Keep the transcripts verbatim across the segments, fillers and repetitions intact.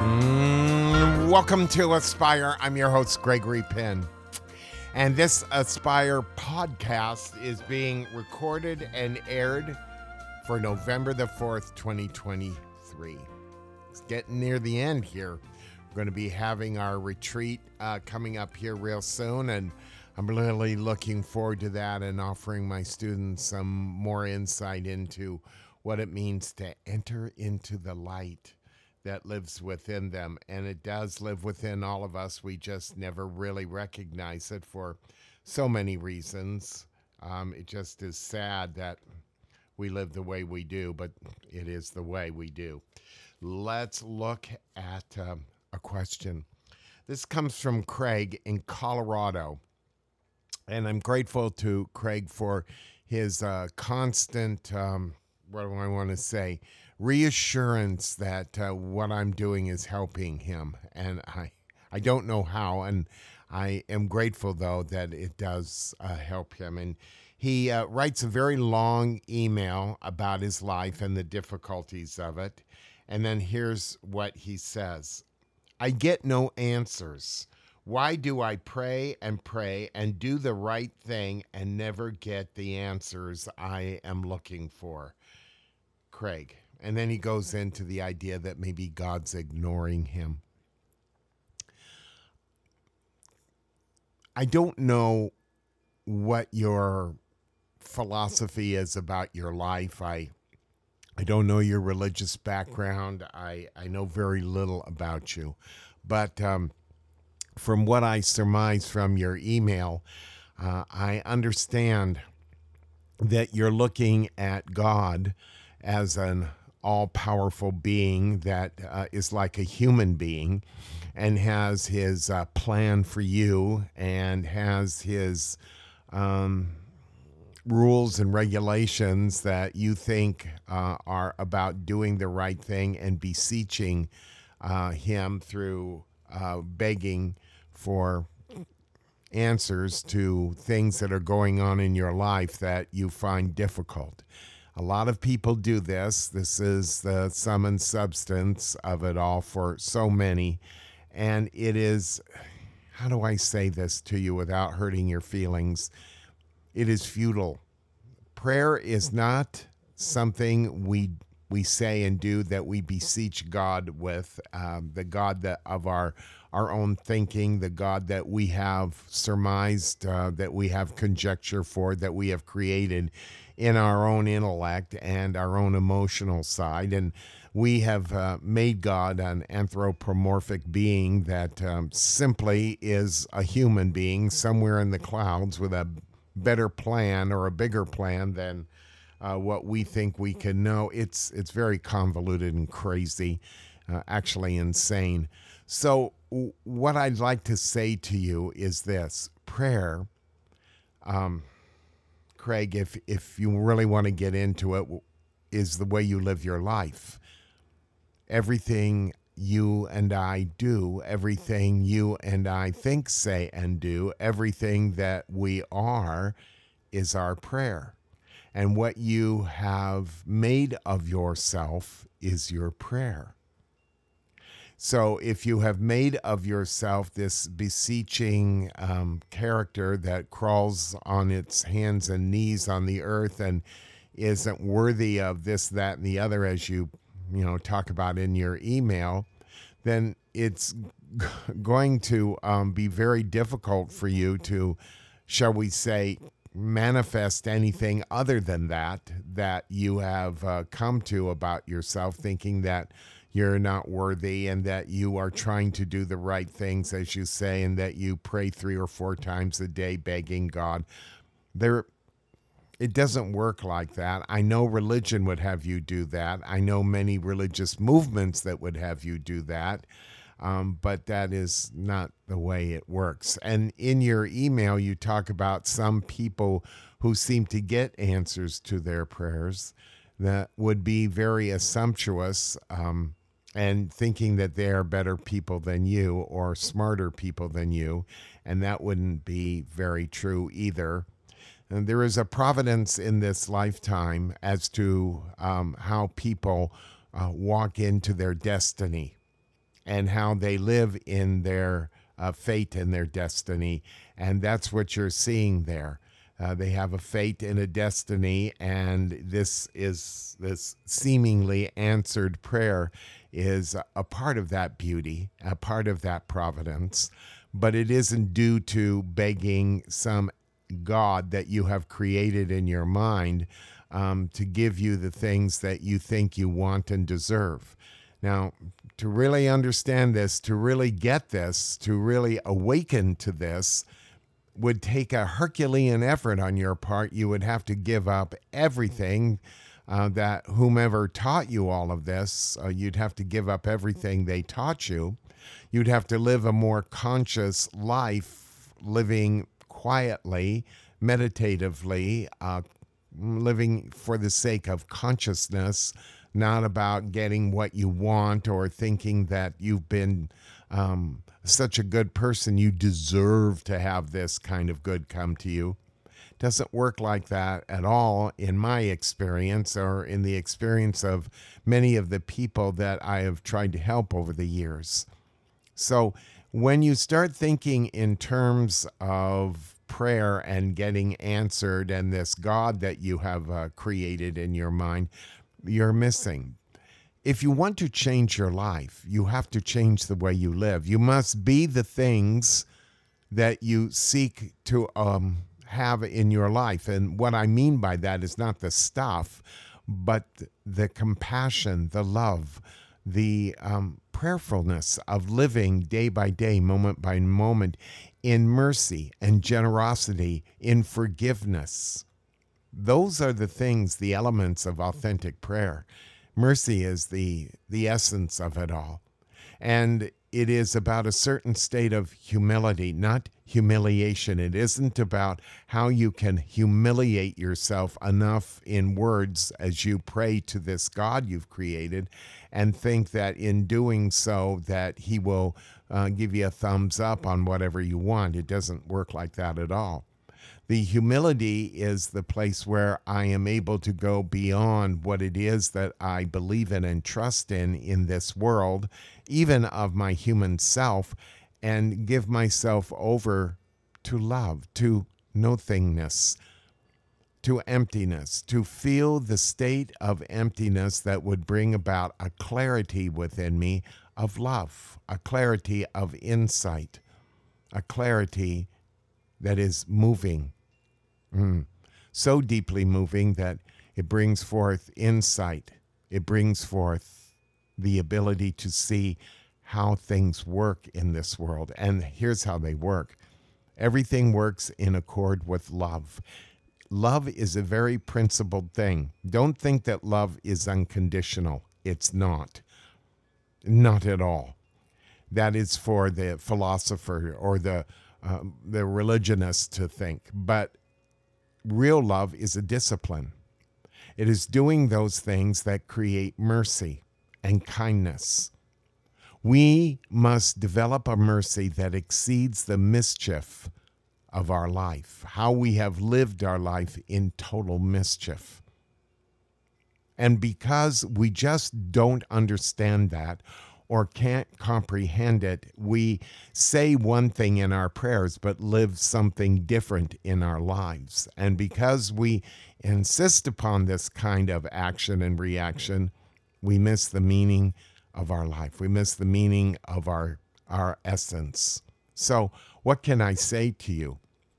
Mm, welcome to Aspire. I'm your host, Gregory Penn. And this Aspire podcast is being recorded and aired for November the fourth, twenty twenty-three. It's getting near the end here. We're going to be having our retreat uh, coming up here real soon, and I'm really looking forward to that and offering my students some more insight into what it means to enter into the light that lives within them. And it does live within all of us. We just never really recognize it for so many reasons. Um, it just is sad that we live the way we do, but it is the way we do. Let's look at um, a question. This comes from Craig in Colorado. And I'm grateful to Craig for his uh, constant, um, what do I want to say, reassurance that uh, what I'm doing is helping him. And I, I don't know how, and I am grateful, though, that it does uh, help him. And he uh, writes a very long email about his life and the difficulties of it. And then here's what he says. I get no answers. Why do I pray and pray and do the right thing and never get the answers I am looking for? Craig. And then he goes into the idea that maybe God's ignoring him. I don't know what your philosophy is about your life. I I don't know your religious background. I, I know very little about you. But um, from what I surmise from your email, uh, I understand that you're looking at God as an all-powerful being that uh, is like a human being and has his uh, plan for you and has his um, rules and regulations that you think uh, are about doing the right thing and beseeching uh, him through uh, begging for answers to things that are going on in your life that you find difficult. A lot of people do this. This is the sum and substance of it all for so many. And it is, how do I say this to you without hurting your feelings? It is futile. Prayer is not something we we say and do that we beseech God with, um, the God that of our our own thinking, the God that we have surmised, uh, that we have conjecture for, that we have created in our own intellect and our own emotional side. And we have uh, made God an anthropomorphic being that um, simply is a human being somewhere in the clouds with a better plan or a bigger plan than uh, what we think we can know. It's it's very convoluted and crazy, uh, actually insane. So w- what I'd like to say to you is this: prayer, um, Craig, if if you really want to get into it, is the way you live your life. Everything you and I do, everything you and I think, say, and do, everything that we are is our prayer. And what you have made of yourself is your prayer. So if you have made of yourself this beseeching um, character that crawls on its hands and knees on the earth and isn't worthy of this, that, and the other, as you you know talk about in your email, then it's g- going to um, be very difficult for you to, shall we say, manifest anything other than that that you have uh, come to about yourself, thinking that you're not worthy and that you are trying to do the right things, as you say, and that you pray three or four times a day begging God. There, it doesn't work like that. I know religion would have you do that. I know many religious movements that would have you do that. Um, but that is not the way it works. And in your email, you talk about some people who seem to get answers to their prayers that would be very assumptuous um, and thinking that they are better people than you or smarter people than you. And that wouldn't be very true either. And there is a providence in this lifetime as to um, how people uh, walk into their destiny. and how they live in their uh, fate and their destiny. And that's what you're seeing there. Uh, they have a fate and a destiny, and this is this seemingly answered prayer is a part of that beauty, a part of that providence, but it isn't due to begging some God that you have created in your mind um, to give you the things that you think you want and deserve. Now, to really understand this, to really get this, to really awaken to this, would take a Herculean effort on your part. You would have to give up everything uh, that whomever taught you all of this, uh, you'd have to give up everything they taught you. You'd have to live a more conscious life, living quietly, meditatively, uh, living for the sake of consciousness, not about getting what you want or thinking that you've been um, such a good person, you deserve to have this kind of good come to you. Doesn't work like that at all in my experience or in the experience of many of the people that I have tried to help over the years. So when you start thinking in terms of prayer and getting answered and this God that you have uh, created in your mind, you're missing. If you want to change your life, you have to change the way you live. You must be the things that you seek to um, have in your life. And what I mean by that is not the stuff, but the compassion, the love, the um, prayerfulness of living day by day, moment by moment, in mercy and generosity, in forgiveness. Those are the things, the elements of authentic prayer. Mercy is the, the essence of it all. And it is about a certain state of humility, not humiliation. It isn't about how you can humiliate yourself enough in words as you pray to this God you've created and think that in doing so that he will uh, give you a thumbs up on whatever you want. It doesn't work like that at all. The humility is the place where I am able to go beyond what it is that I believe in and trust in in this world, even of my human self, and give myself over to love, to nothingness, to emptiness, to feel the state of emptiness that would bring about a clarity within me of love, a clarity of insight, a clarity that is moving. Mm. So deeply moving that it brings forth insight. It brings forth the ability to see how things work in this world. And here's how they work. Everything works in accord with love. Love is a very principled thing. Don't think that love is unconditional. It's not. Not at all. That is for the philosopher or the uh, the religionist to think. But real love is a discipline. It is doing those things that create mercy and kindness. We must develop a mercy that exceeds the mischief of our life, how we have lived our life in total mischief. And because we just don't understand that or can't comprehend it, we say one thing in our prayers but live something different in our lives. And because we insist upon this kind of action and reaction, we miss the meaning of our life. We miss the meaning of our, our essence. So what can I say to you?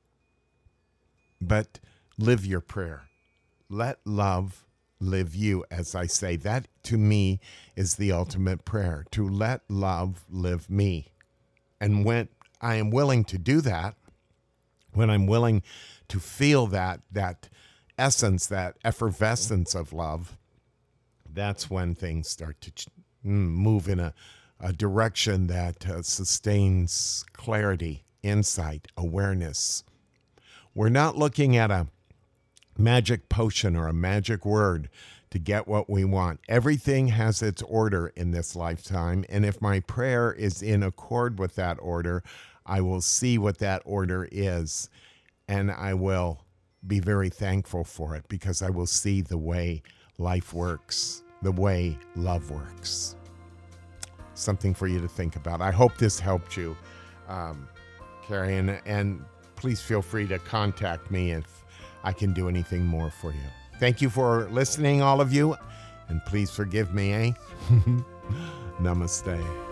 But live your prayer. Let love live you, as I say. That, to me, is the ultimate prayer, to let love live me. And when I am willing to do that, when I'm willing to feel that, that essence, that effervescence of love, that's when things start to move in a, a direction that uh, sustains clarity, insight, awareness. We're not looking at a magic potion or a magic word to get what we want. Everything has its order in this lifetime, and if my prayer is in accord with that order, I will see what that order is, and I will be very thankful for it because I will see the way life works, the way love works. something for you to think about. I hope this helped you, um, Carrie, and, and please feel free to contact me if I can do anything more for you. Thank you for listening, all of you, and please forgive me, eh? Namaste.